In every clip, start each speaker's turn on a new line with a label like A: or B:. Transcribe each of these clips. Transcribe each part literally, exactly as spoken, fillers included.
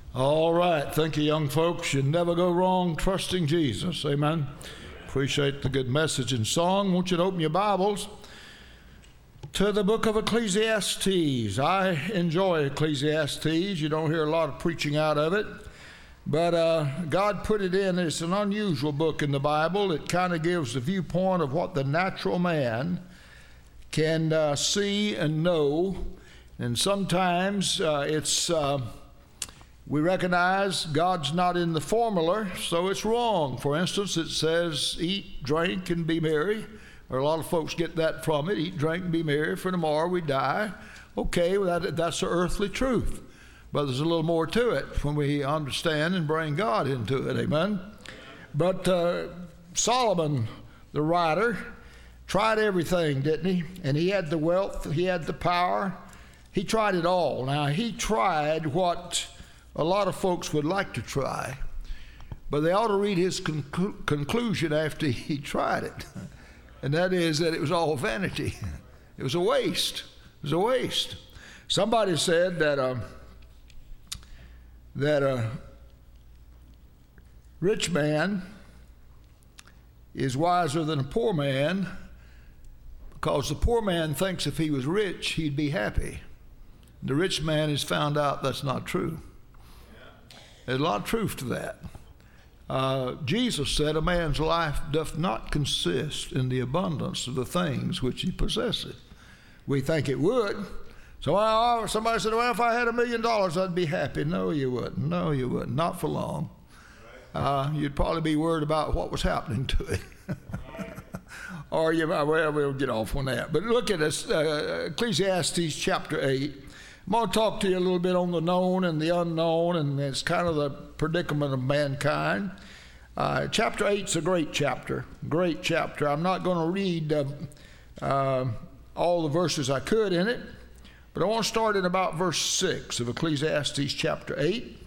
A: All right. Thank you, young folks. You never go wrong trusting Jesus. Amen. Appreciate the good message and song. I want you to open your Bibles to the book of Ecclesiastes. I enjoy Ecclesiastes. You don't hear a lot of preaching out of it. But uh, God put it in. It's an unusual book in the Bible. It kind of gives the viewpoint of what the natural man can uh, see and know. And sometimes uh, it's... Uh, We recognize God's not in the formula, so it's wrong. For instance, it says, eat, drink, and be merry. Or a lot of folks get that from it. Eat, drink, and be merry, for tomorrow we die. Okay, well, that, that's the earthly truth. But there's a little more to it when we understand and bring God into it, amen? But uh, Solomon, the writer, tried everything, didn't he? And he had the wealth, he had the power. He tried it all. Now, he tried what a lot of folks would like to try, but they ought to read his conclu- conclusion after he tried it, and that is that it was all vanity. It was a waste. It was a waste. Somebody said that a, that a rich man is wiser than a poor man because the poor man thinks if he was rich, he'd be happy. The rich man has found out that's not true. There's a lot of truth to that. Uh, Jesus said, a man's life doth not consist in the abundance of the things which he possesseth. We think it would. So uh, somebody said, well, if I had a million dollars, I'd be happy. No, you wouldn't. No, you wouldn't. Not for long. Uh, you'd probably be worried about what was happening to it. Or you might, well, we'll get off on that. But look at this, uh, Ecclesiastes chapter eight. I'm going to talk to you a little bit on the known and the unknown, and it's kind of the predicament of mankind. Uh, chapter eight is a great chapter, great chapter. I'm not going to read uh, uh, all the verses I could in it, but I want to start in about verse six of Ecclesiastes chapter eight.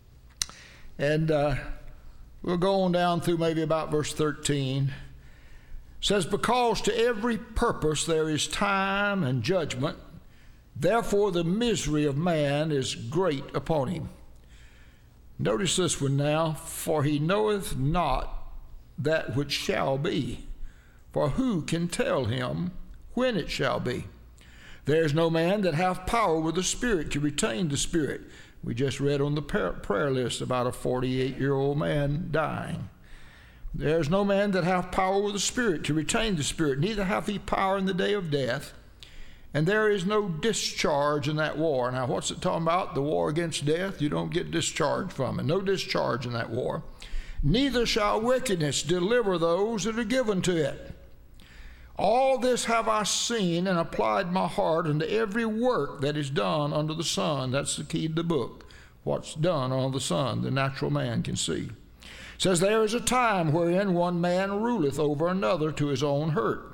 A: And uh, we'll go on down through maybe about verse thirteen. It says, because to every purpose there is time and judgment, therefore the misery of man is great upon him. Notice this one now. For he knoweth not that which shall be. For who can tell him when it shall be? There is no man that hath power with the Spirit to retain the Spirit. We just read on the prayer list about a forty-eight-year-old man dying. There is no man that hath power with the Spirit to retain the Spirit, neither hath he power in the day of death. And there is no discharge in that war. Now, what's it talking about? The war against death? You don't get discharge from it. No discharge in that war. Neither shall wickedness deliver those that are given to it. All this have I seen and applied my heart unto every work that is done under the sun. That's the key to the book. What's done under the sun, the natural man can see. It says, there is a time wherein one man ruleth over another to his own hurt.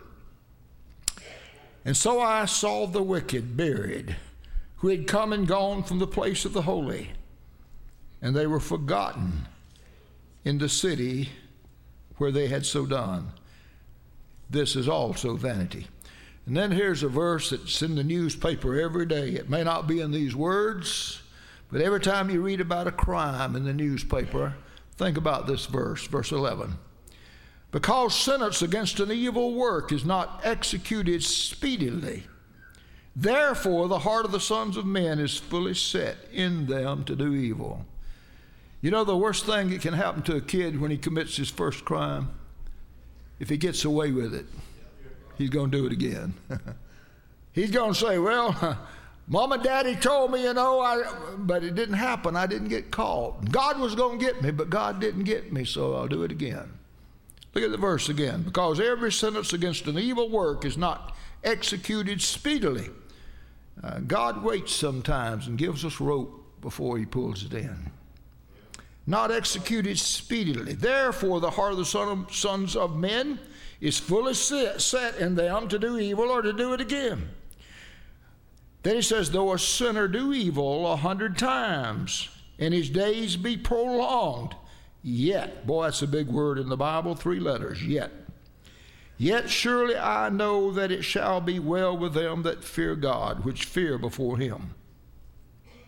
A: And so I saw the wicked buried, who had come and gone from the place of the holy, and they were forgotten in the city where they had so done. This is also vanity. And then here's a verse that's in the newspaper every day. It may not be in these words, but every time you read about a crime in the newspaper, think about this verse, verse eleven. Because sentence against an evil work is not executed speedily, therefore the heart of the sons of men is fully set in them to do evil. You know the worst thing that can happen to a kid when he commits his first crime? If he gets away with it, he's going to do it again. He's going to say, well, Mom and Daddy told me, you know, I, but it didn't happen. I didn't get caught. God was going to get me, but God didn't get me, so I'll do it again. Look at the verse again. Because every sentence against an evil work is not executed speedily. Uh, God waits sometimes and gives us rope before he pulls it in. Not executed speedily. Therefore, the heart of the son of, sons of men is fully set, set in them to do evil or to do it again. Then he says, though a sinner do evil a hundred times, and his days be prolonged, yet, boy, that's a big word in the Bible, three letters, yet. Yet surely I know that it shall be well with them that fear God, which fear before him.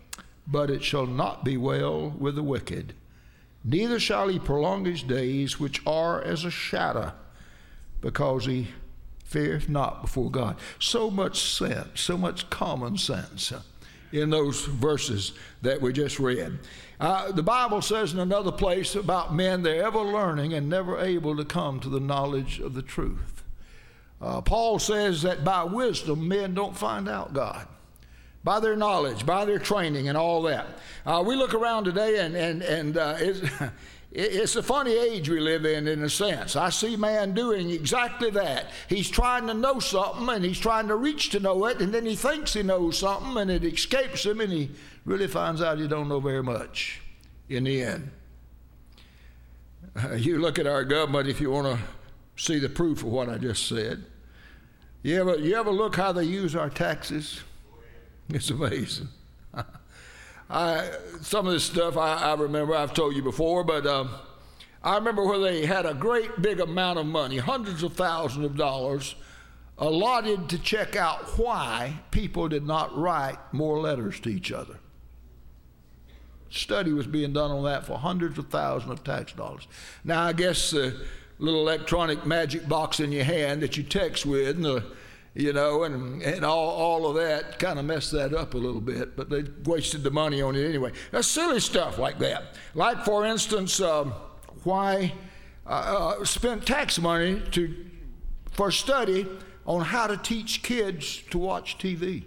A: but it shall not be well with the wicked. Neither shall he prolong his days, which are as a shadow, because he feareth not before God. So much sense, so much common sense in those verses that we just read. Uh, the Bible says in another place about men, they're ever learning and never able to come to the knowledge of the truth. Uh, Paul says that by wisdom, men don't find out God. By their knowledge, by their training and all that. Uh, we look around today and, and, and uh, it's, it's a funny age we live in, in a sense. I see man doing exactly that. He's trying to know something and he's trying to reach to know it, and then he thinks he knows something and it escapes him and he really finds out he don't know very much in the end. Uh, you look at our government if you want to see the proof of what I just said. You ever, you ever look how they use our taxes? It's amazing. I, some of this stuff I, I remember, I've told you before, but um, I remember where they had a great big amount of money, hundreds of thousands of dollars, allotted to check out why people did not write more letters to each other. Study was being done on that for hundreds of thousands of tax dollars. Now, I guess the little electronic magic box in your hand that you text with, and the You know, and, and all, all of that kind of messed that up a little bit, but they wasted the money on it anyway. That's silly stuff like that. Like, for instance, um, why uh, uh, spend tax money to for study on how to teach kids to watch T V.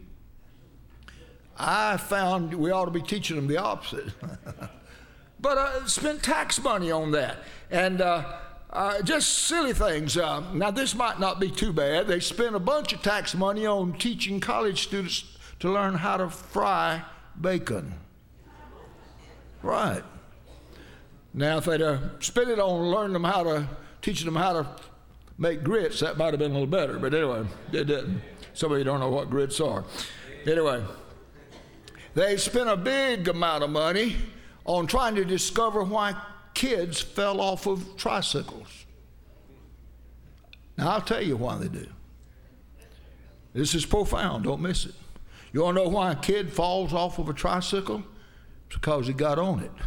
A: I found we ought to be teaching them the opposite. But uh, spend tax money on that. And uh, Uh, just silly things. Uh, now, this might not be too bad. They spend a bunch of tax money on teaching college students to learn how to fry bacon. Right. Now, if they'd uh, spent it on learning them how to, teaching them how to make grits, that might have been a little better. But anyway, they didn't. Some of you don't know what grits are. Anyway, they spent a big amount of money on trying to discover why kids fell off of tricycles. Now, I'll tell you why they do. This is profound. Don't miss it. You want to know why a kid falls off of a tricycle? It's because he got on it.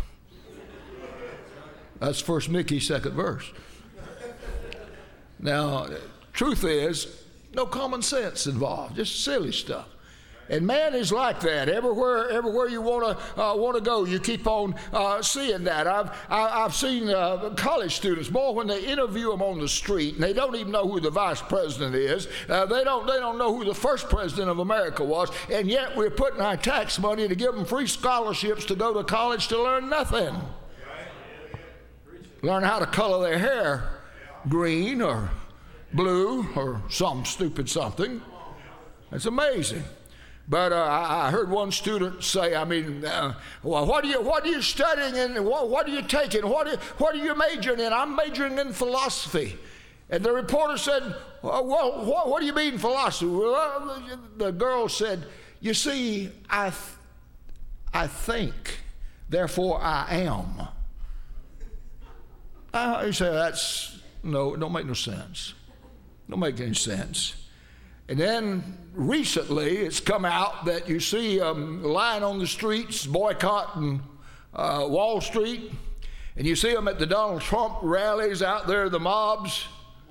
A: That's First Mickey, second verse. Now, truth is, no common sense involved. Just silly stuff. And man is like that. Everywhere, everywhere you want to uh, want to go, you keep on uh, seeing that. I've I, I've seen uh, college students, boy, when they interview them on the street, and they don't even know who the vice president is. Uh, they don't they don't know who the first president of America was, and yet we're putting our tax money to give them free scholarships to go to college to learn nothing. Learn how to color their hair green or blue or some stupid something. It's amazing. But uh, I, I heard one student say, I mean, uh, well, what are you, what are you studying and what, what are you taking? What are, what are you majoring in? I'm majoring in philosophy. And the reporter said, well, what, what do you mean philosophy? Well, the girl said, you see, I, th- I think, therefore I am. Uh, you say, that's, no, it don't make no sense. Don't make any sense. And then recently it's come out that you see um, lying on the streets boycotting uh, Wall Street, and you see them at the Donald Trump rallies out there, the mobs.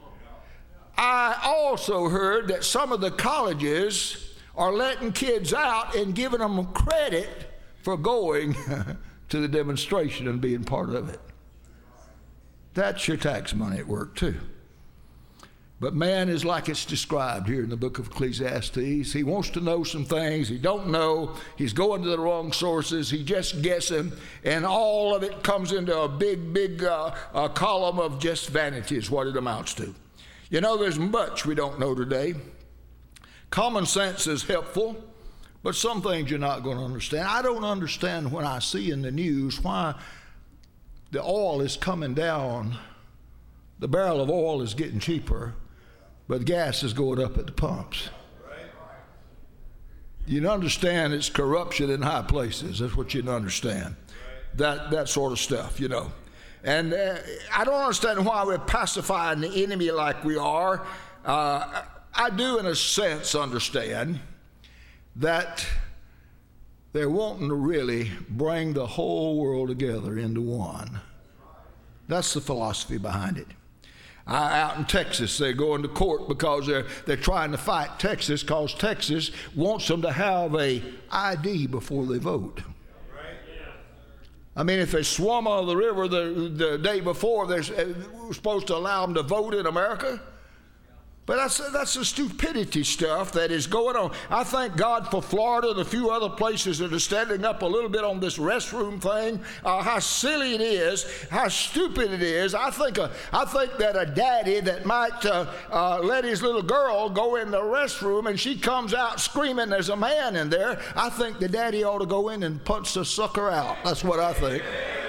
A: I also heard that some of the colleges are letting kids out and giving them credit for going to the demonstration and being part of it. That's your tax money at work too. But man is like it's described here in the book of Ecclesiastes. He wants to know some things he don't know. He's going to the wrong sources. He's just guessing. And all of it comes into a big, big uh, uh, column of just vanity is what it amounts to. You know, there's much we don't know today. Common sense is helpful, but some things you're not going to understand. I don't understand when I see in the news why the oil is coming down. The barrel of oil is getting cheaper, but gas is going up at the pumps. You understand it's corruption in high places. That's what you understand. That that sort of stuff, you know. And uh, I don't understand why we're pacifying the enemy like we are. Uh, I do, in a sense, understand that they're wanting to really bring the whole world together into one. That's the philosophy behind it. I, out in Texas, they're going to court because they're, they're trying to fight Texas because Texas wants them to have a I D before they vote. I mean, if they swum out of the river the, the day before, they're supposed to allow them to vote in America. But that's, that's the stupidity stuff that is going on. I thank God for Florida and a few other places that are standing up a little bit on this restroom thing. Uh, how silly it is, how stupid it is. I think a, I think that a daddy that might uh, uh, let his little girl go in the restroom and she comes out screaming there's a man in there, I think the daddy ought to go in and punch the sucker out. That's what I think.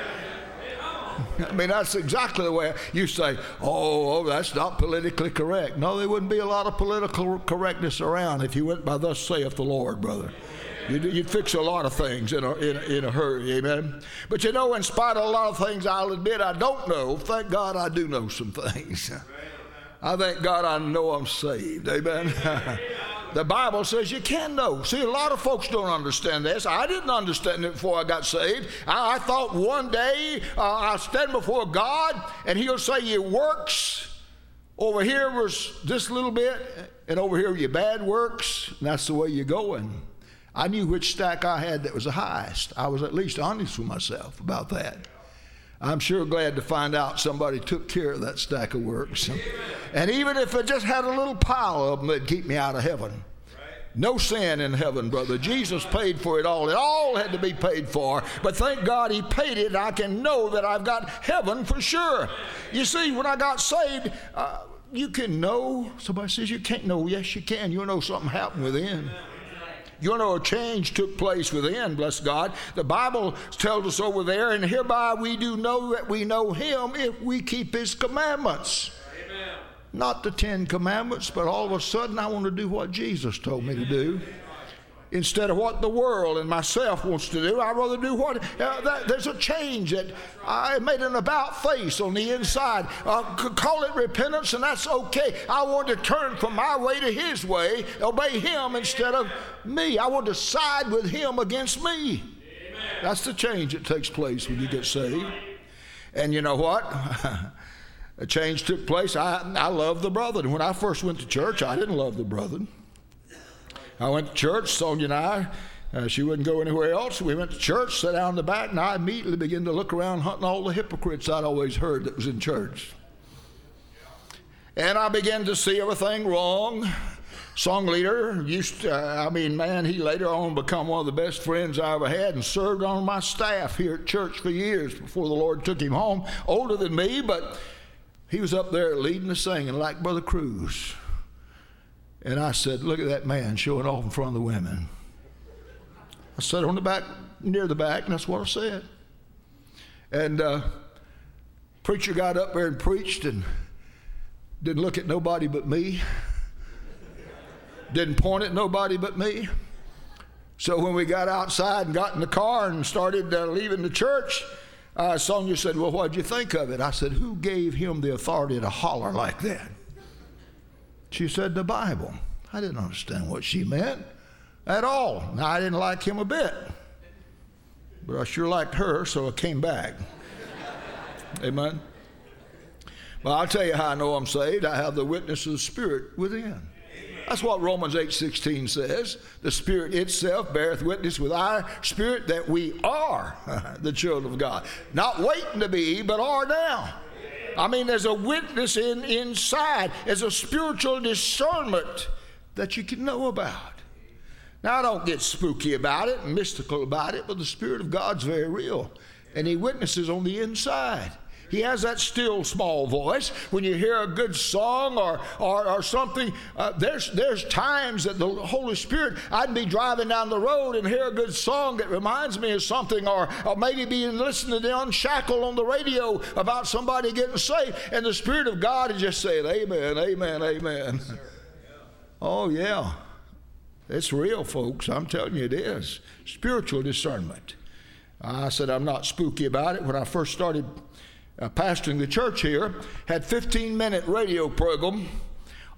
A: I mean, that's exactly the way you say, oh, oh, that's not politically correct. No, there wouldn't be a lot of political correctness around if you went by thus saith the Lord, brother. You'd, you'd fix a lot of things in a, in, a, in a hurry, amen? But you know, in spite of a lot of things I'll admit I don't know, thank God I do know some things. I thank God I know I'm saved, amen? The Bible says you can know. See, a lot of folks don't understand this. I didn't understand it before I got saved. I, I thought one day uh, I'll stand before God and he'll say your works over here was this little bit and over here your bad works, and that's the way you're going. I knew which stack I had that was the highest. I was at least honest with myself about that. I'm sure glad to find out somebody took care of that stack of works. And even if I just had a little pile of them, it'd keep me out of heaven. No sin in heaven, brother. Jesus paid for it all. It all had to be paid for. But thank God he paid it. I can know that I've got heaven for sure. You see, when I got saved, uh, you can know. Somebody says you can't know. Yes, you can. You'll know something happened within. You know, a change took place within, bless God. The Bible tells us over there, and hereby we do know that we know him if we keep his commandments. Amen. Not the Ten Commandments, but all of a sudden I want to do what Jesus told me to do. Instead of what the world and myself wants to do, I'd rather do what, uh, that, there's a change that I made an about face on the inside. Uh, call it repentance, and that's okay. I want to turn from my way to his way, obey him instead of me. I want to side with him against me. Amen. That's the change that takes place when you get saved. And you know what? A change took place. I, I love the brethren. When I first went to church, I didn't love the brethren. I went to church, Sonia and I, uh, she wouldn't go anywhere else. We went to church, sat down in the back, and I immediately began to look around hunting all the hypocrites I'd always heard that was in church. And I began to see everything wrong. Song leader used to, uh, I mean, man, he later on become one of the best friends I ever had and served on my staff here at church for years before the Lord took him home. Older than me, but he was up there leading the singing like Brother Cruz. And I said, look at that man showing off in front of the women. I sat on the back, near the back, and that's what I said. And uh, preacher got up there and preached and didn't look at nobody but me. Didn't point at nobody but me. So when we got outside and got in the car and started uh, leaving the church, uh, Sonia said, well, what'd you think of it? I said, who gave him the authority to holler like that? She said, the Bible. I didn't understand what she meant at all. Now, I didn't like him a bit. But I sure liked her, so I came back. Amen. Well, I'll tell you how I know I'm saved. I have the witness of the Spirit within. That's what Romans eight sixteen says. The Spirit itself beareth witness with our spirit that we are the children of God. Not waiting to be, but are now. I mean, there's a witness in, inside. There's a spiritual discernment that you can know about. Now, I don't get spooky about it and mystical about it, but the Spirit of God's very real. And he witnesses on the inside. He has that still small voice. When you hear a good song or or, or something, uh, there's there's times that the Holy Spirit, I'd be driving down the road and hear a good song that reminds me of something, or, or maybe be listening to Unshackled on the radio about somebody getting saved, and the Spirit of God is just saying, amen, amen, amen. Oh, yeah. It's real, folks. I'm telling you it is. Spiritual discernment. I said I'm not spooky about it. When I first started Uh, pastoring the church here, had fifteen minute radio program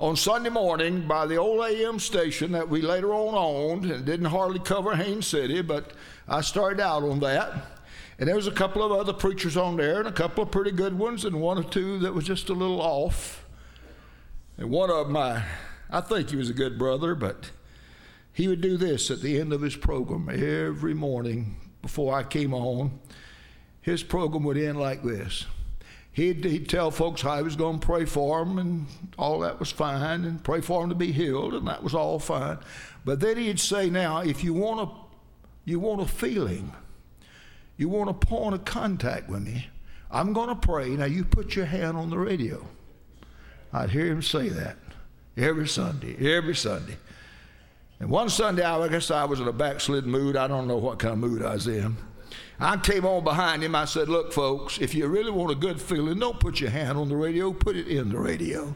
A: on Sunday morning by the old A M station that we later on owned, and didn't hardly cover Haines City, but I started out on that. And there was a couple of other preachers on there, and a couple of pretty good ones, and one or two that was just a little off. And one of them, I, I think he was a good brother, but he would do this at the end of his program every morning before I came on. His program would end like this. He'd, he'd tell folks how he was going to pray for them, and all that was fine, and pray for them to be healed, and that was all fine. But then he'd say, now, if you want a, you want a feeling, you want a point of contact with me, I'm going to pray. Now, you put your hand on the radio. I'd hear him say that every Sunday, every Sunday. And one Sunday, I guess I was in a backslidden mood. I don't know what kind of mood I was in. I came on behind him. I said, look, folks, if you really want a good feeling, don't put your hand on the radio. Put it in the radio.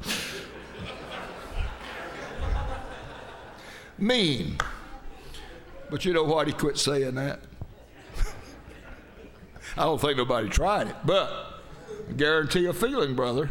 A: Mean. But you know what? He quit saying that. I don't think nobody tried it, but I guarantee a feeling, brother.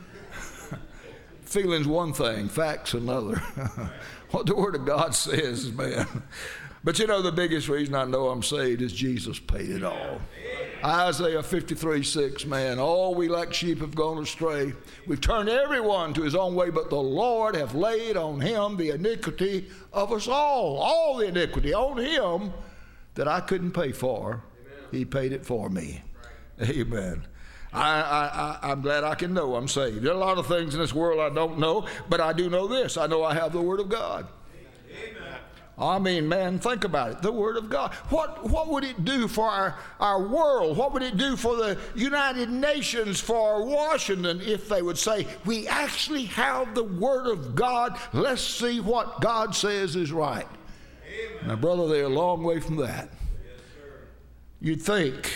A: Feeling's one thing, fact's another. What the Word of God says, man. But you know, the biggest reason I know I'm saved is Jesus paid it all. Isaiah fifty-three six, man, all we like sheep have gone astray. We've turned everyone to his own way, but the Lord hath laid on him the iniquity of us all. All the iniquity on him that I couldn't pay for. He paid it for me. Amen. I, I, I, I'm glad I can know I'm saved. There are a lot of things in this world I don't know, but I do know this. I know I have the Word of God. Amen. I mean, man, think about it. The Word of God. What, what would it do for our, our world? What would it do for the United Nations, for Washington, if they would say, we actually have the Word of God. Let's see what God says is right. Amen. Now, brother, they're a long way from that. Yes, sir. You'd think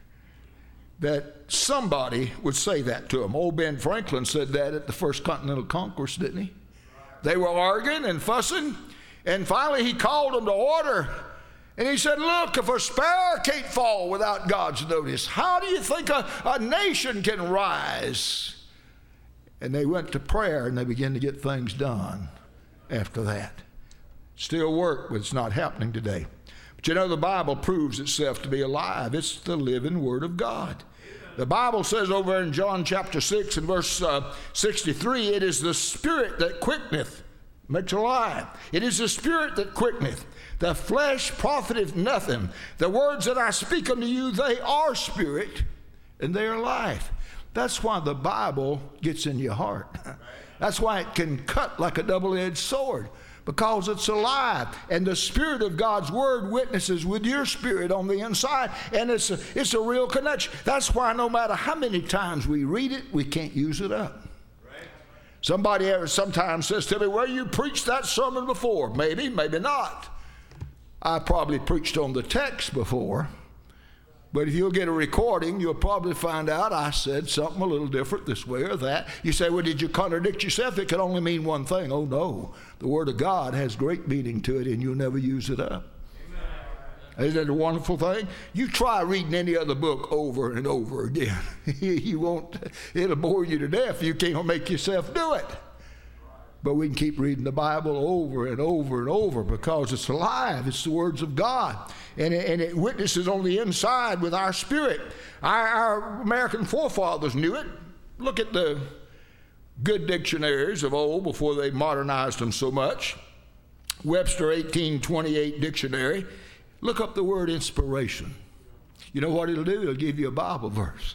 A: that somebody would say that to him. Old Ben Franklin said that at the First Continental Congress, didn't he? They were arguing and fussing, and finally he called them to order, and he said, look, if a sparrow can't fall without God's notice, how do you think a, a nation can rise? And they went to prayer, and they began to get things done after that. Still work, but it's not happening today. But you know, the Bible proves itself to be alive. It's the living Word of God. The Bible says over in John chapter six and verse uh, sixty-three, it is the Spirit that quickeneth, makes alive. It is the Spirit that quickeneth. The flesh profiteth nothing. The words that I speak unto you, they are spirit and they are life. That's why the Bible gets in your heart. That's why it can cut like a double-edged sword. Because it's alive, and the Spirit of God's Word witnesses with your spirit on the inside, and it's a, it's a real connection. That's why no matter how many times we read it, we can't use it up. Right. Somebody ever sometimes says to me, well, you preached that sermon before. Maybe, maybe not. I probably preached on the text before, but if you'll get a recording, you'll probably find out I said something a little different this way or that. You say, well, did you contradict yourself? It could only mean one thing. Oh, no. The Word of God has great meaning to it, and you'll never use it up. Amen. Isn't that a wonderful thing? You try reading any other book over and over again. You won't, it'll bore you to death. You can't make yourself do it. But we can keep reading the Bible over and over and over because it's alive. It's the words of God. And it, and it witnesses on the inside with our spirit. Our, our American forefathers knew it. Look at the good dictionaries of old before they modernized them so much. Webster eighteen twenty-eight dictionary. Look up the word inspiration. You know what it'll do? It'll give you a Bible verse.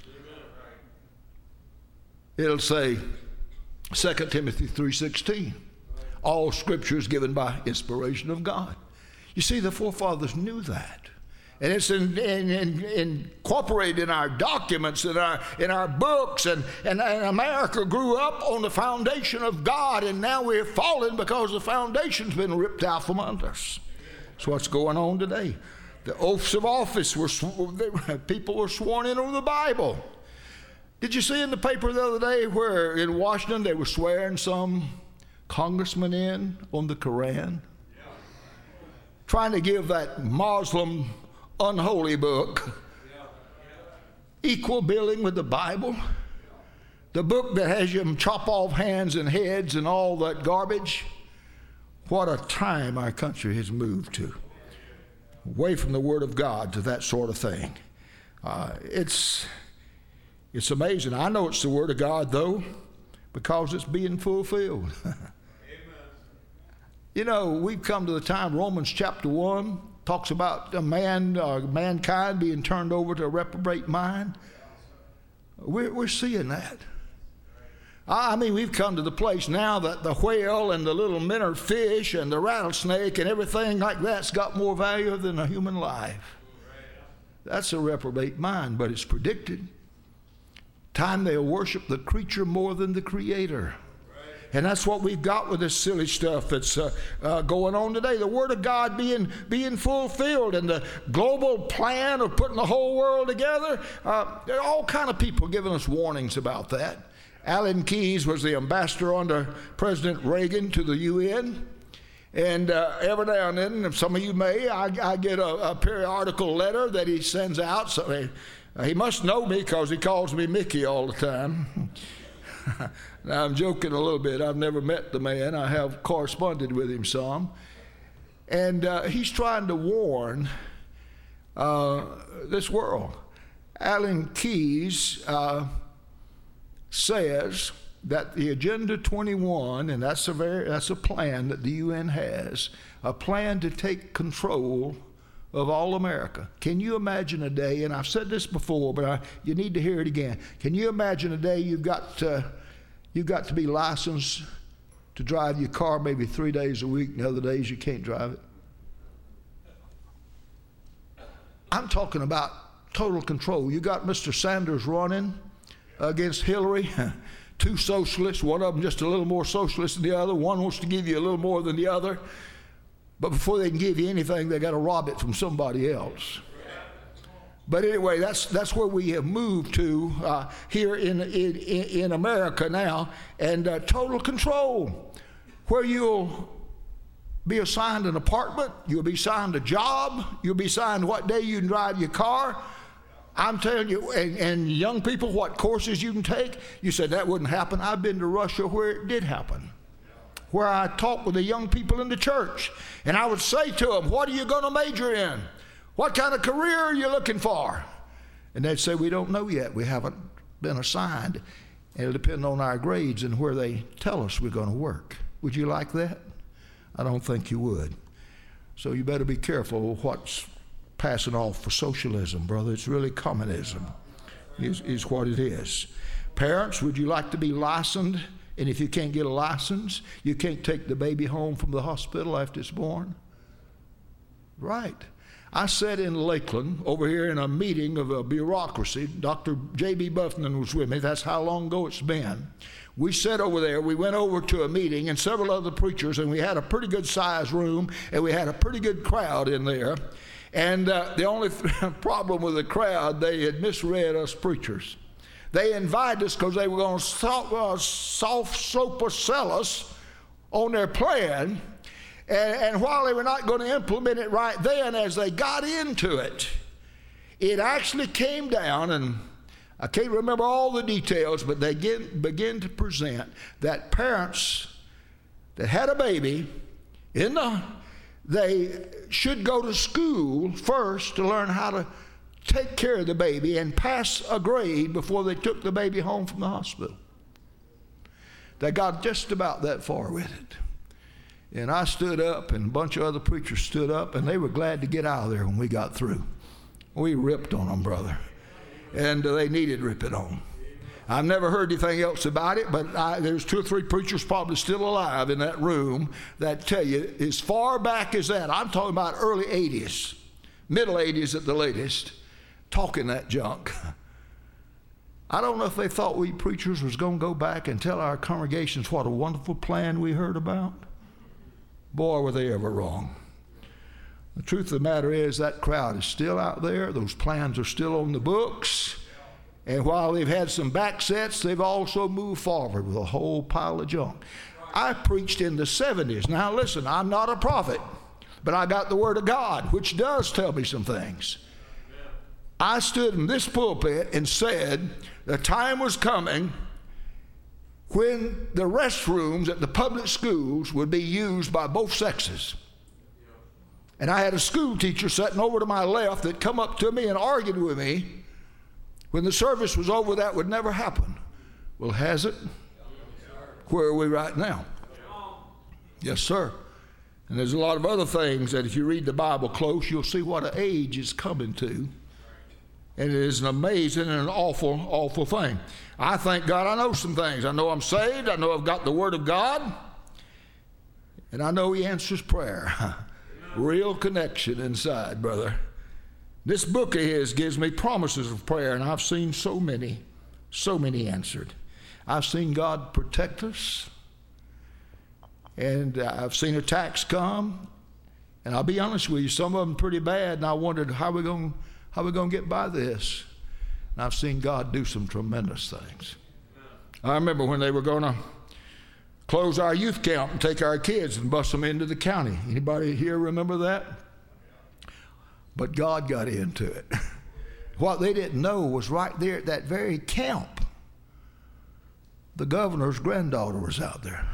A: It'll say, Second Timothy three sixteen, all Scripture is given by inspiration of God. You see, the forefathers knew that. And it's in, in, in, incorporated in our documents, in our, in our books. And, and, and America grew up on the foundation of God, and now we're fallen because the foundation's been ripped out from under us. That's what's going on today. The oaths of office, were they, people were sworn in over the Bible. Did you see in the paper the other day where in Washington they were swearing some congressman in on the Koran? Yeah. Trying to give that Muslim unholy book yeah. equal billing with the Bible? the book that has you chop off hands and heads and all that garbage. What a time our country has moved to. Away from the Word of God to that sort of thing. Uh, it's, it's amazing. I know it's the Word of God, though, because it's being fulfilled. You know, we've come to the time, Romans chapter one talks about a man, uh, mankind being turned over to a reprobate mind. We're, we're seeing that. I mean, we've come to the place now that the whale and the little minnow fish and the rattlesnake and everything like that's got more value than a human life. That's a reprobate mind, but it's predicted. Time they'll worship the creature more than the Creator. And that's what we've got with this silly stuff that's uh, uh, going on today. The Word of God being, being fulfilled and the global plan of putting the whole world together. Uh, there are all kind of people giving us warnings about that. Alan Keyes was the ambassador under President Reagan to the U N. And uh, every now and then, some of you may, I, I get a, a periodical letter that he sends out. So he, uh, he must know me because he calls me Mickey all the time. Now, I'm joking a little bit. I've never met the man. I have corresponded with him some. And uh, he's trying to warn uh, this world. Alan Keyes uh, says that the Agenda twenty-one, and that's a very that's a plan that the U N has, a plan to take control of all America. Can you imagine a day, and I've said this before, but I, you need to hear it again. Can you imagine a day you've got uh, you've got to be licensed to drive your car maybe three days a week, and the other days you can't drive it? I'm talking about total control. You got Mister Sanders running against Hillary, two socialists, one of them just a little more socialist than the other. One wants to give you a little more than the other. But before they can give you anything, they got to rob it from somebody else. But anyway, that's that's where we have moved to uh, here in, in in America now, and uh, total control, where you'll be assigned an apartment, you'll be assigned a job, you'll be assigned what day you can drive your car. I'm telling you, and, and young people, what courses you can take. You said that wouldn't happen. I've been to Russia where it did happen, where I talked with the young people in the church, and I would say to them, what are you going to major in? What kind of career are you looking for? And they'd say, we don't know yet. We haven't been assigned. And it'll depend on our grades and where they tell us we're going to work. Would you like that? I don't think you would. So you better be careful of what's passing off for socialism, brother. It's really communism is, is what it is. Parents, would you like to be licensed? And if you can't get a license, you can't take the baby home from the hospital after it's born? Right. I sat in Lakeland over here in a meeting of a bureaucracy. Doctor J B Buffman was with me. That's how long ago it's been. We sat over there. We went over to a meeting and several other preachers, and we had a pretty good sized room, and we had a pretty good crowd in there. And uh, the only th- problem with the crowd, they had misread us preachers. They invited us because they were going to soft, uh, soft soap or sell us on their plan. And, and while they were not going to implement it right then, as they got into it, it actually came down, and I can't remember all the details, but they get, began to present that parents that had a baby in the they should go to school first to learn how to take care of the baby and pass a grade before they took the baby home from the hospital. They got just about that far with it. And I stood up, and a bunch of other preachers stood up, and they were glad to get out of there when we got through. We ripped on them, brother. And uh, they needed ripping on. I've never heard anything else about it, but I, there's two or three preachers probably still alive in that room that tell you as far back as that, I'm talking about early eighties, middle eighties at the latest, talking that junk. I don't know if they thought we preachers was going to go back and tell our congregations what a wonderful plan we heard about. Boy, were they ever wrong. The truth of the matter is that crowd is still out there. Those plans are still on the books. And while they've had some backsets, they've also moved forward with a whole pile of junk. I preached in the seventies. Now listen, I'm not a prophet, but I got the Word of God, which does tell me some things. I stood in this pulpit and said the time was coming when the restrooms at the public schools would be used by both sexes. And I had a school teacher sitting over to my left that come up to me and argued with me. When the service was over, that would never happen. Well, has it? Where are we right now? Yes, sir. And there's a lot of other things that if you read the Bible close, you'll see what an age is coming to. And it is an amazing and an awful, awful thing. I thank God I know some things. I know I'm saved. I know I've got the Word of God. And I know He answers prayer. Real connection inside, brother. This book of His gives me promises of prayer, and I've seen so many, so many answered. I've seen God protect us. And I've seen attacks come, and I'll be honest with you, some of them pretty bad, and I wondered how we going how we going to get by this. And I've seen God do some tremendous things. I remember when they were going to close our youth camp and take our kids and bus them into the county. Anybody here remember that? But God got into it. What they didn't know was right there at that very camp, the governor's granddaughter was out there.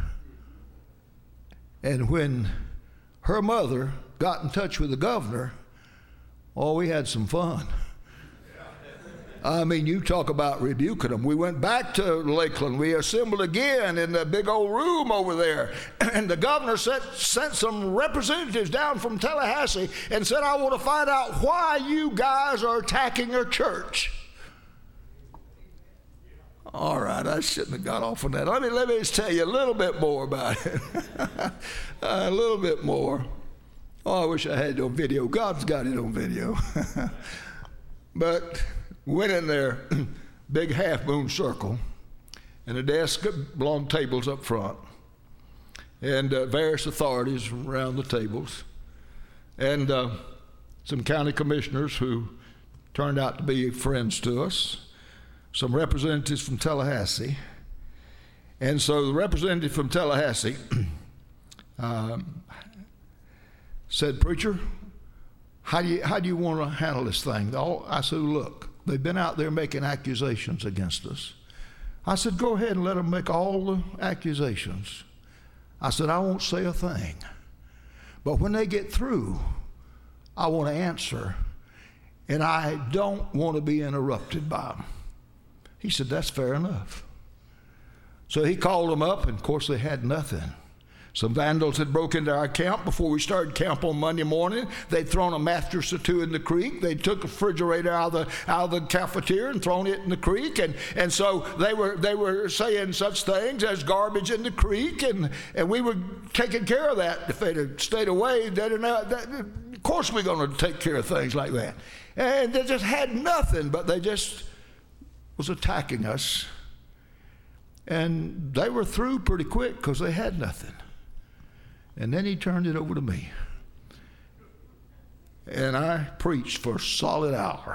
A: And when her mother got in touch with the governor, oh, we had some fun. I mean, you talk about rebuking them. We went back to Lakeland. We assembled again in the big old room over there. And the governor sent, sent some representatives down from Tallahassee and said, I want to find out why you guys are attacking our church. All right, I shouldn't have got off on that. Let me, let me just tell you a little bit more about it. A little bit more. Oh, I wish I had it on video. God's got it on video. But went in there, big half-moon circle, and a desk, long tables up front, and uh, various authorities around the tables, and uh, some county commissioners who turned out to be friends to us, some representatives from Tallahassee. And so the representative from Tallahassee um, said, Preacher, how do you, how do you want to handle this thing? All, I said, look, they've been out there making accusations against us. I said, go ahead and let them make all the accusations. I said, I won't say a thing. But when they get through, I want to answer, and I don't want to be interrupted by them. He said, that's fair enough. So he called them up, and of course they had nothing. Some vandals had broke into our camp before we started camp on Monday morning. They'd thrown a mattress or two in the creek. They took a refrigerator out of the out of the cafeteria and thrown it in the creek. And, and so they were they were saying such things as garbage in the creek, and, and we were taking care of that. If they'd have stayed away, they'd have not, that, of course we're going to take care of things like that. And they just had nothing, but they just was attacking us. And they were through pretty quick because they had nothing. And then he turned it over to me. And I preached for a solid hour.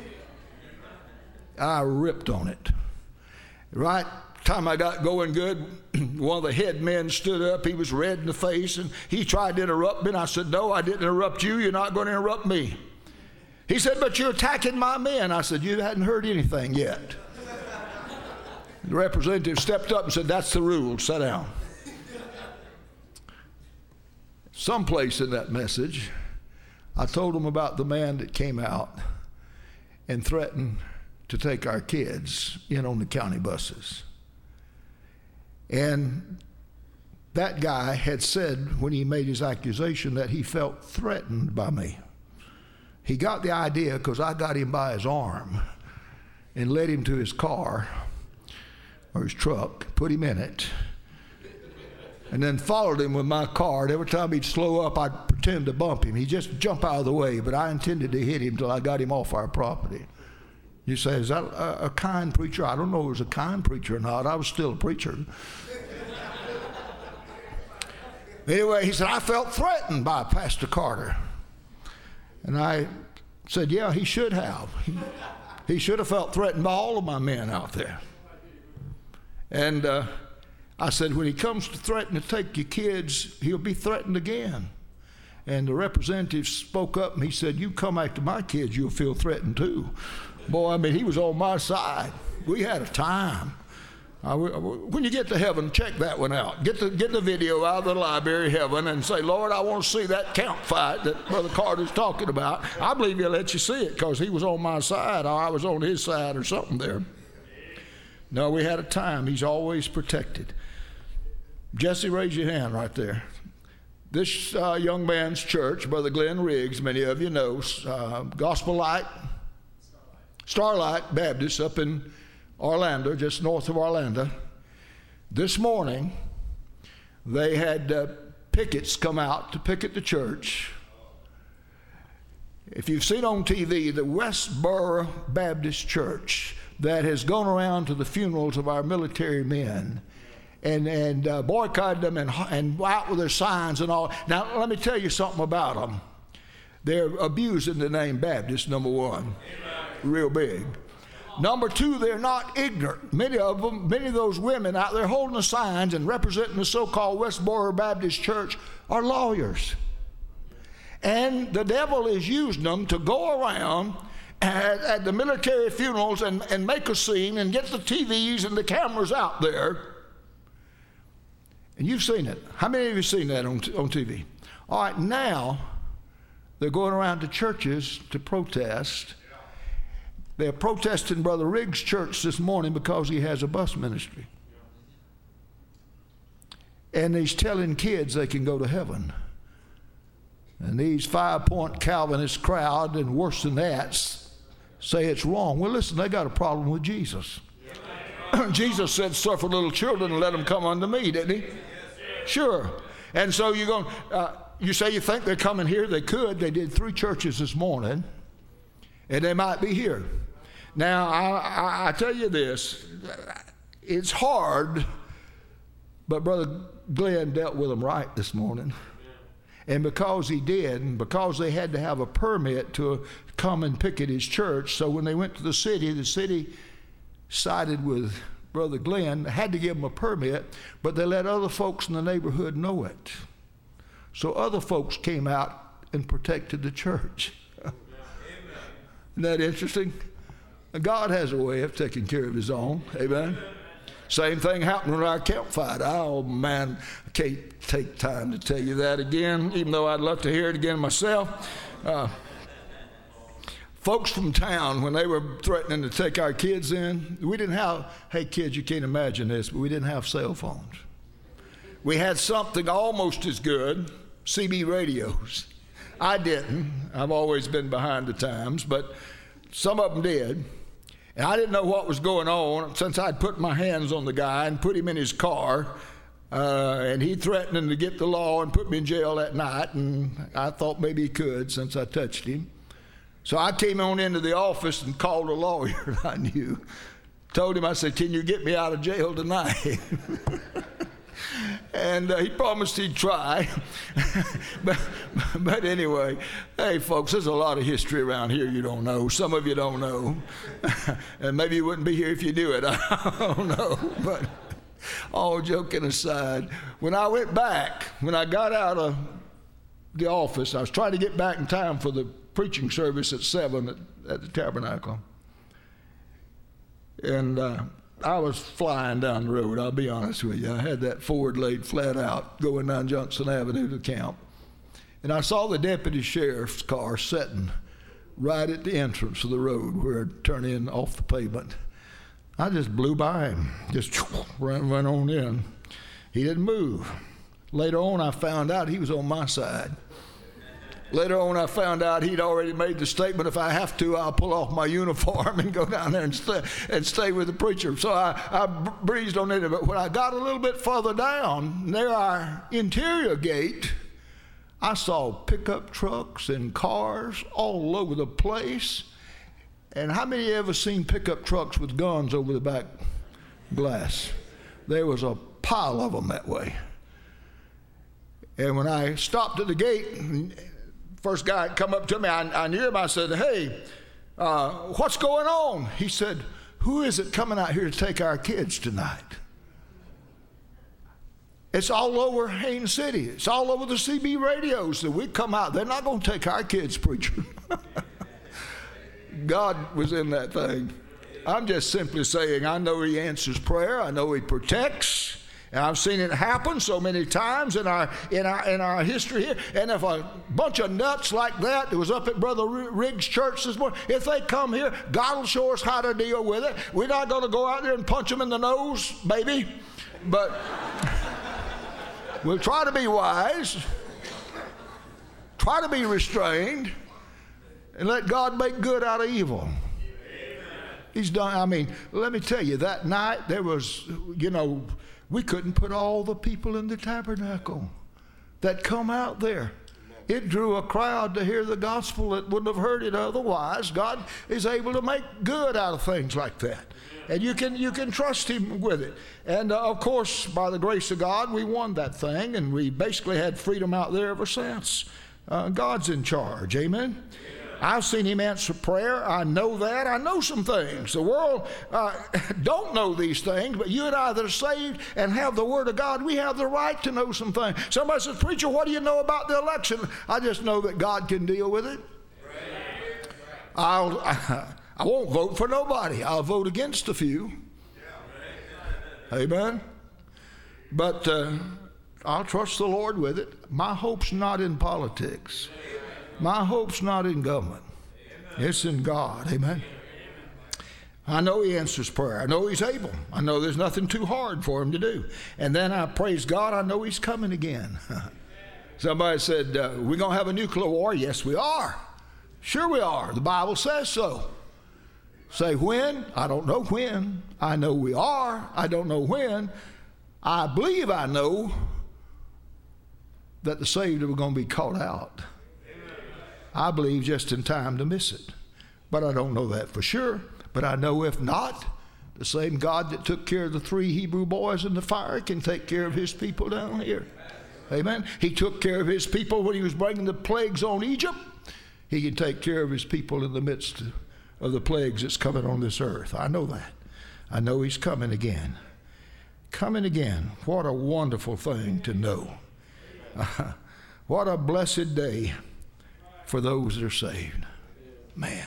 A: I ripped on it. Right time I got going good, one of the head men stood up. He was red in the face, and he tried to interrupt me. And I said, no, I didn't interrupt you. You're not going to interrupt me. He said, but you're attacking my men. I said, you hadn't heard anything yet. The representative stepped up and said, that's the rule. Sit down. Someplace in that message, I told them about the man that came out and threatened to take our kids in on the county buses. And that guy had said when he made his accusation that he felt threatened by me. He got the idea because I got him by his arm and led him to his car or his truck, put him in it, and then followed him with my car. And every time he'd slow up, I'd pretend to bump him. He'd just jump out of the way, but I intended to hit him till I got him off our property. You say, is that a, a kind preacher? I don't know if it was a kind preacher or not. I was still a preacher. Anyway, he said, I felt threatened by Pastor Carter. And I said, yeah, he should have. He, he should have felt threatened by all of my men out there. And uh, I said, when he comes to threaten to take your kids, he'll be threatened again. And the representative spoke up and he said, you come after my kids, you'll feel threatened too. Boy, I mean, he was on my side. We had a time. I, when you get to heaven, check that one out. Get the, get the video out of the library of heaven and say, Lord, I want to see that count fight that Brother Carter's talking about. I believe he'll let you see it because he was on my side or I was on his side or something there. No, we had a time. He's always protected. Jesse, raise your hand right there. This uh, young man's church, Brother Glenn Riggs, many of you know, uh, Gospel Light, Starlight Baptist up in Orlando, just north of Orlando. This morning, they had uh, pickets come out to picket the church. If you've seen on T V, the Westboro Baptist Church that has gone around to the funerals of our military men and, and uh, boycotted them and, and out with their signs and all. Now, let me tell you something about them. They're abusing the name Baptist, number one, real big. Number two, they're not ignorant. Many of them, many of those women out there holding the signs and representing the so-called Westboro Baptist Church are lawyers. And the devil is using them to go around at, at the military funerals and, and make a scene and get the T Vs and the cameras out there. And you've seen it. How many of you have seen that on, on T V? All right, now they're going around to churches to protest. They're protesting Brother Riggs' church this morning because he has a bus ministry. And he's telling kids they can go to heaven. And these five-point Calvinist crowd, and worse than that, say it's wrong. Well, listen, they got a problem with Jesus. Jesus said, suffer little children and let them come unto me, didn't he? Sure. And so you're going, uh, you say you think they're coming here? They could. They did three churches this morning, and they might be here. Now, I, I, I tell you this, it's hard, but Brother Glenn dealt with them right this morning. And because he did, and because they had to have a permit to come and picket his church, so when they went to the city, the city sided with Brother Glenn. They had to give him a permit, but they let other folks in the neighborhood know it. So other folks came out and protected the church. Isn't that interesting? God has a way of taking care of his own. Amen. Same thing happened with our campfire. Oh, man, I can't take time to tell you that again, even though I'd love to hear it again myself. Uh, folks from town, when they were threatening to take our kids in, we didn't have, hey, kids, you can't imagine this, but we didn't have cell phones. We had something almost as good, C B radios. I didn't. I've always been behind the times, but some of them did. And I didn't know what was going on since I'd put my hands on the guy and put him in his car, uh, and he threatened to get the law and put me in jail that night, and I thought maybe he could since I touched him. So I came on into the office and called a lawyer I knew. Told him, I said, can you get me out of jail tonight? And uh, he promised he'd try. but, but anyway, hey, folks, there's a lot of history around here you don't know. Some of you don't know. And maybe you wouldn't be here if you knew it. I don't know. But all joking aside, when I went back, when I got out of the office, I was trying to get back in time for the preaching service at seven at, at the Tabernacle. And uh, I was flying down the road, I'll be honest with you. I had that Ford laid flat out going down Johnson Avenue to camp. And I saw the deputy sheriff's car sitting right at the entrance of the road where it turned in off the pavement. I just blew by him, just ran, ran on in. He didn't move. Later on, I found out he was on my side. Later on, I found out he'd already made the statement, if I have to, I'll pull off my uniform and go down there and stay, and stay with the preacher. So I, I breezed on into it. But when I got a little bit further down, near our interior gate, I saw pickup trucks and cars all over the place. And how many of you ever seen pickup trucks with guns over the back glass? There was a pile of them that way. And when I stopped at the gate, first guy come up to me, I, I knew him. I said, hey, uh, what's going on? He said, who is it coming out here to take our kids tonight? It's all over Haines City. It's all over the C B radios that we come out. They're not going to take our kids, preacher. God was in that thing. I'm just simply saying I know He answers prayer. I know He protects. And I've seen it happen so many times in our in our in our history here. And if a bunch of nuts like that that was up at Brother Riggs' church this morning, if they come here, God will show us how to deal with it. We're not going to go out there and punch them in the nose, baby. But we'll try to be wise, try to be restrained, and let God make good out of evil. He's done. I mean, let me tell you, that night there was, you know, we couldn't put all the people in the tabernacle that come out there. It drew a crowd to hear the gospel that wouldn't have heard it otherwise. God is able to make good out of things like that. And you can you can trust Him with it. And uh, of course, by the grace of God, we won that thing, and we basically had freedom out there ever since. Uh, God's in charge. Amen? I've seen Him answer prayer. I know that. I know some things. The world uh, don't know these things, but you and I that are saved and have the Word of God, we have the right to know some things. Somebody says, preacher, what do you know about the election? I just know that God can deal with it. I'll, I, I won't vote for nobody. I'll vote against a few. Amen. But uh, I'll trust the Lord with it. My hope's not in politics. My hope's not in government. It's in God. Amen. I know He answers prayer. I know He's able. I know there's nothing too hard for Him to do. And then I praise God, I know He's coming again. Somebody said, uh, we're going to have a nuclear war. Yes, we are. Sure we are. The Bible says so. Say when? I don't know when. I know we are. I don't know when. I believe I know that the saved are going to be caught out. I believe just in time to miss it. But I don't know that for sure. But I know if not, the same God that took care of the three Hebrew boys in the fire can take care of His people down here. Amen. He took care of His people when He was bringing the plagues on Egypt. He can take care of His people in the midst of the plagues that's coming on this earth. I know that. I know He's coming again. Coming again. What a wonderful thing to know. Uh, what a blessed day for those that are saved. Man,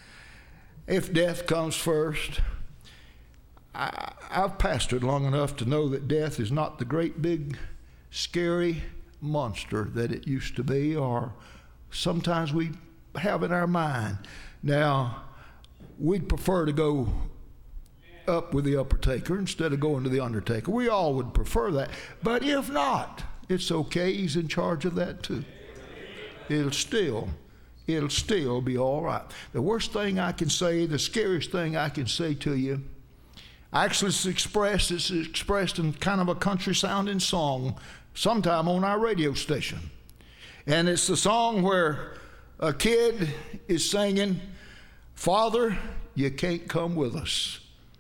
A: if death comes first, I, I've pastored long enough to know that death is not the great big scary monster that it used to be, or sometimes we have in our mind. Now, we'd prefer to go up with the upper taker instead of going to the undertaker. We all would prefer that. But if not, it's okay. He's in charge of that too. It'll still, it'll still be all right. The worst thing I can say, the scariest thing I can say to you, actually it's expressed, it's expressed in kind of a country sounding song sometime on our radio station. And it's the song where a kid is singing, Father, you can't come with us.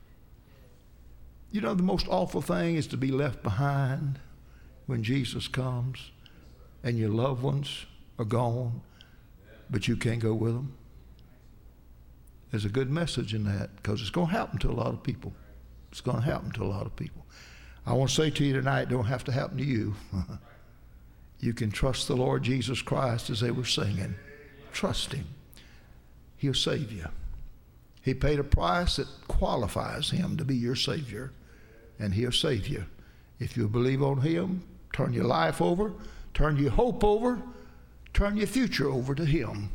A: You know, the most awful thing is to be left behind when Jesus comes and your loved ones are gone, but you can't go with them. There's a good message in that, because it's going to happen to a lot of people. It's going to happen to a lot of people. I want to say to you tonight, it don't have to happen to you. You can trust the Lord Jesus Christ, as they were singing. Trust Him. He'll save you. He paid a price that qualifies Him to be your Savior, and He'll save you. If you believe on Him, turn your life over, turn your hope over, turn your future over to Him.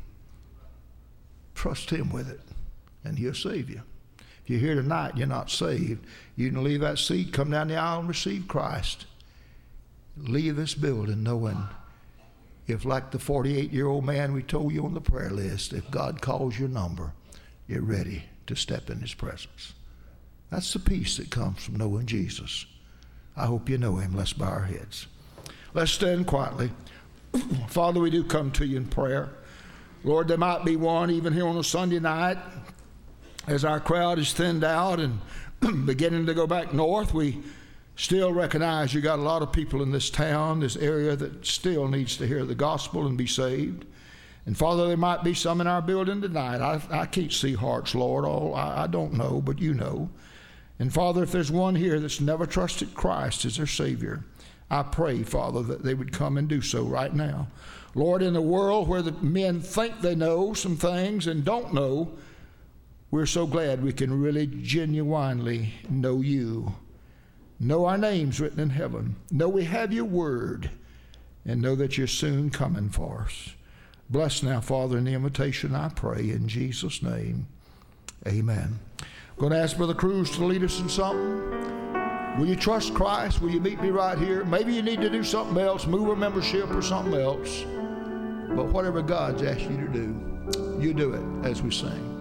A: Trust Him with it, and He'll save you. If you're here tonight and you're not saved, you can leave that seat, come down the aisle and receive Christ. Leave this building knowing, if like the forty-eight-year-old man we told you on the prayer list, if God calls your number, you're ready to step in His presence. That's the peace that comes from knowing Jesus. I hope you know Him. Let's bow our heads. Let's stand quietly. Father, we do come to you in prayer. Lord, there might be one even here on a Sunday night as our crowd is thinned out and beginning to go back north. We still recognize you got a lot of people in this town, this area, that still needs to hear the gospel and be saved. And Father, there might be some in our building tonight. I, I can't see hearts, Lord. All I, I don't know, but you know. And Father, if there's one here that's never trusted Christ as their Savior, I pray, Father, that they would come and do so right now. Lord, in a world where the men think they know some things and don't know, we're so glad we can really genuinely know you, know our names written in heaven, know we have your word, and know that you're soon coming for us. Bless now, Father, in the invitation, I pray in Jesus' name. Amen. I'm going to ask Brother Cruz to lead us in something. Will you trust Christ? Will you meet me right here? Maybe you need to do something else, move a membership or something else. But whatever God's asked you to do, you do it as we sing.